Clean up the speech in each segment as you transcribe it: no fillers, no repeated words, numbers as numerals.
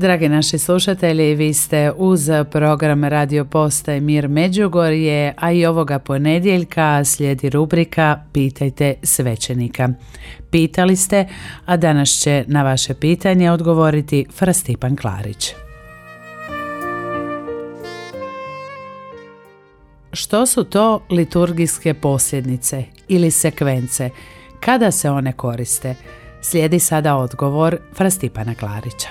Dragi naši slušatelji, vi ste uz program Radio Postaje Mir Međugorje, a i ovoga ponedjeljka slijedi rubrika Pitajte svećenika. Pitali ste, a danas će na vaše pitanje odgovoriti Fra Stipan Klarić. Što su to liturgijske posljednice ili sekvence? Kada se one koriste? Slijedi sada odgovor Fra Stipana Klarića.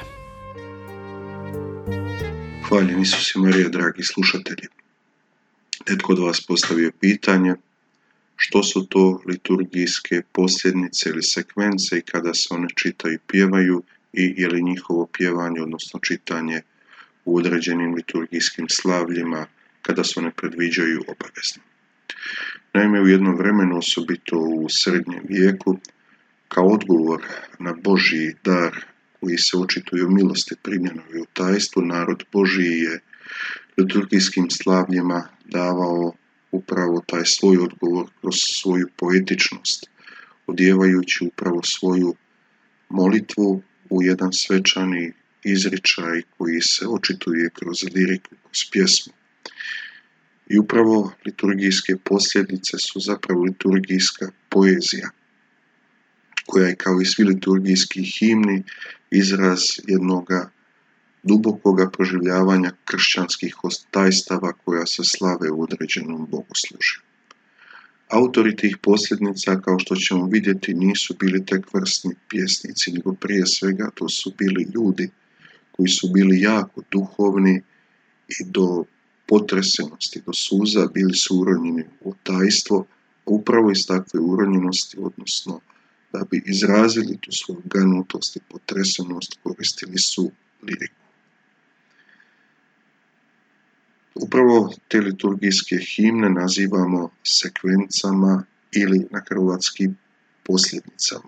Hvaljen Isus i Marija, dragi slušatelji. Netko od vas postavio pitanje što su to liturgijske posljednice ili sekvence i kada se one čitaju i pjevaju i je li njihovo pjevanje, odnosno čitanje u određenim liturgijskim slavljima, kada se one predviđaju obavezno. Naime, u jednom vremenu, osobito u srednjem vijeku, kao odgovor na Božji dar koji se očituje u milosti primljenoj u tajstvu, narod Božji je liturgijskim slavljima davao upravo taj svoj odgovor kroz svoju poetičnost, odjevajući upravo svoju molitvu u jedan svečani izričaj koji se očituje kroz liriku, kroz pjesmu. I upravo liturgijske posljednice su zapravo liturgijska poezija, koja je kao i svi liturgijski himni izraz jednoga dubokoga proživljavanja kršćanskih tajstava koja se slave u određenom bogoslužju. Autori tih posljednica, kao što ćemo vidjeti, nisu bili tek vrsni pjesnici, nego prije svega to su bili ljudi koji su bili jako duhovni i do potresenosti, do suza bili su uronjeni u tajstvo, upravo iz takve uronjenosti, odnosno da bi izrazili tu svoju ganutost i potresenost, koristili su liriku. Upravo te liturgijske himne nazivamo sekvencama ili na hrvatski posljednicama.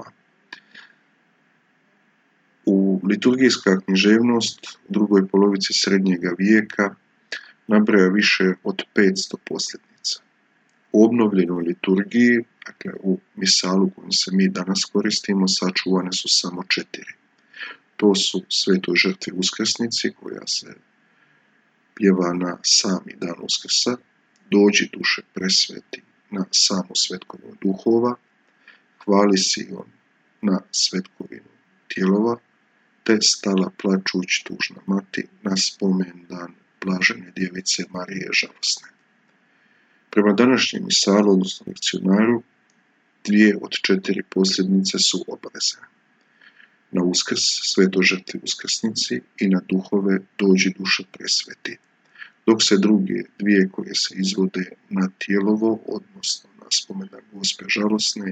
U liturgijska književnost u drugoj polovici srednjega vijeka nabraja više od 500 posljednica. U obnovljenoj liturgiji, dakle u misalu kojom se mi danas koristimo, sačuvane su samo 4. To su Svetoj žrtvi uskrsnici, koja se pjeva na sami dan Uskrsa, Dođi duše presveti na samu svetkovinu duhova, Hvali Sion na svetkovinu tijelova, te Stala plačuć tužna mati na spomen dan blažene djevice Marije žalosne. Prema današnjem misalu, odnosno lekcionaru, 2 od 4 posljednice su obavezne. Na Uskrs Svetoj žrtvi uskrsnici i na duhove Dođi duša presveti, dok se druge 2 koje se izvode na tijelovo, odnosno na spomendan Gospe žalosne,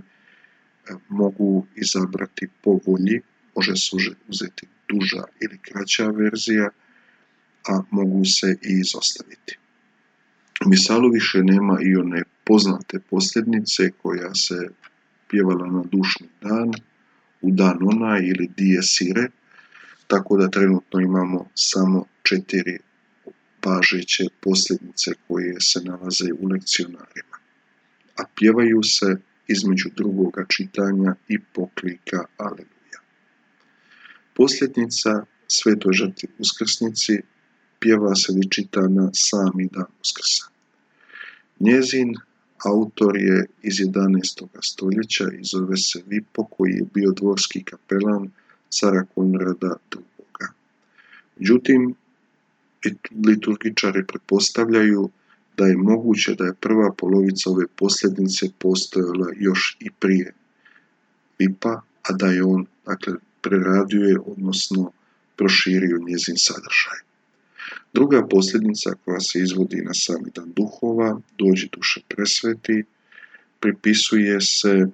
mogu izabrati po volji, može se uzeti duža ili kraća verzija, a mogu se i izostaviti. U misalu više nema i one poznate posljednice koja se pjevala na dušni dan, u dan onaj ili dies irae, tako da trenutno imamo samo 4 važeće posljednice koje se nalaze u lekcionarima, a pjevaju se između drugoga čitanja i poklika Aleluja. Posljednica Svetoj žrtvi uskrsnici pjeva se i čita na sami dan Uskrsa. Njezin autor je iz 11. stoljeća i zove se Vipo, koji je bio dvorski kapelan cara Konrada II. Međutim, liturgičari pretpostavljaju da je moguće da je prva polovica ove posljednice postojala još i prije Vipa, a da je on, preradio, odnosno proširio njezin sadržaj. Druga posljednica koja se izvodi na sami dan duhova, Dođi duše presveti, pripisuje se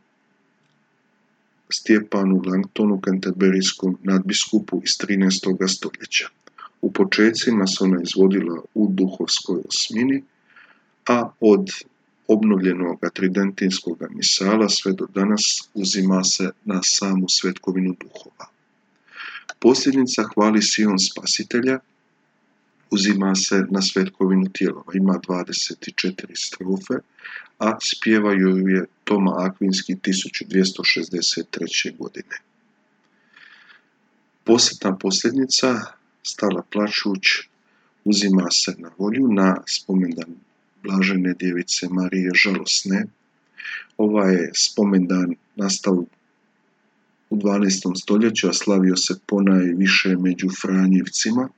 Stjepanu Langtonu, kanterberijskom nadbiskupu iz 13. stoljeća. U počecima se ona izvodila u duhovskoj osmini, a od obnovljenog tridentinskog misala sve do danas uzima se na samu svetkovinu duhova. Posljednica Hvali Sion spasitelja uzima se na svetkovinu tijelova, ima 24 strofe, a spjevaju ju je Toma Akvinski 1263. godine. Posljedna posljednica stala plačuć, uzima se na volju na spomendan Blažene djevice Marije žalosne. Ovaj je spomendan nastao u 12. stoljeću, a slavio se ponajviše među Franjevcima.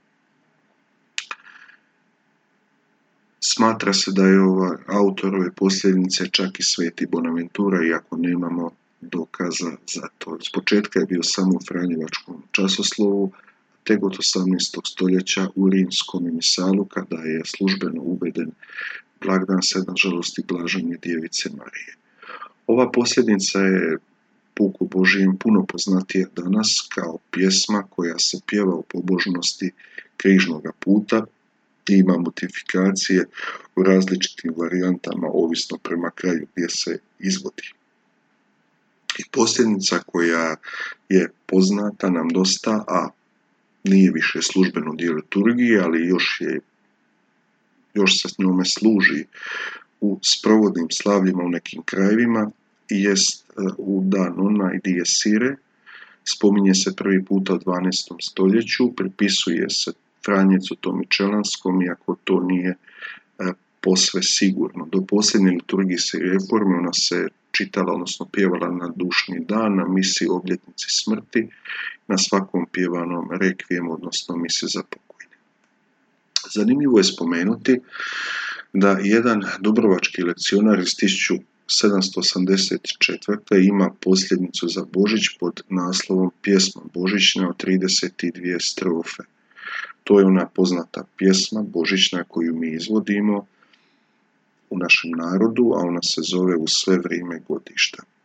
Smatra se da je autor ove posljednice čak i sveti Bonaventura, iako nemamo dokaza za to. S početka je bio samo u Franjevačkom časoslovu, tek od 18. stoljeća u rimskom misalu, kada je službeno uveden blagdan Sedam žalosti Blažene djevice Marije. Ova posljednica je puku Božijem puno poznatija danas kao pjesma koja se pjeva u pobožnosti križnoga puta i ima modifikacije u različitim varijantama, ovisno prema kraju gdje se izvodi. I posljednica koja je poznata nam dosta, a nije više službeno dio liturgije, ali još se s njome služi u sprovodnim slavljima u nekim krajevima, i jest u dan Nona i Dies Irae. Spominje se prvi puta u 12. stoljeću, pripisuje se Franjevcu Tomičelanskom, iako to nije posve sigurno. Do posljednje liturgijske reforme ona se čitala, odnosno pjevala na dušni dan, na misi obljetnici smrti, na svakom pjevanom rekvijemu, odnosno misi za pokojne. Zanimljivo je spomenuti da jedan dubrovački lekcionar iz 1784. ima posljednicu za Božić pod naslovom Pjesma božićna od 32 strofe. To je ona poznata pjesma božićna koju mi izvodimo u našem narodu, a ona se zove U sve vrijeme godišta.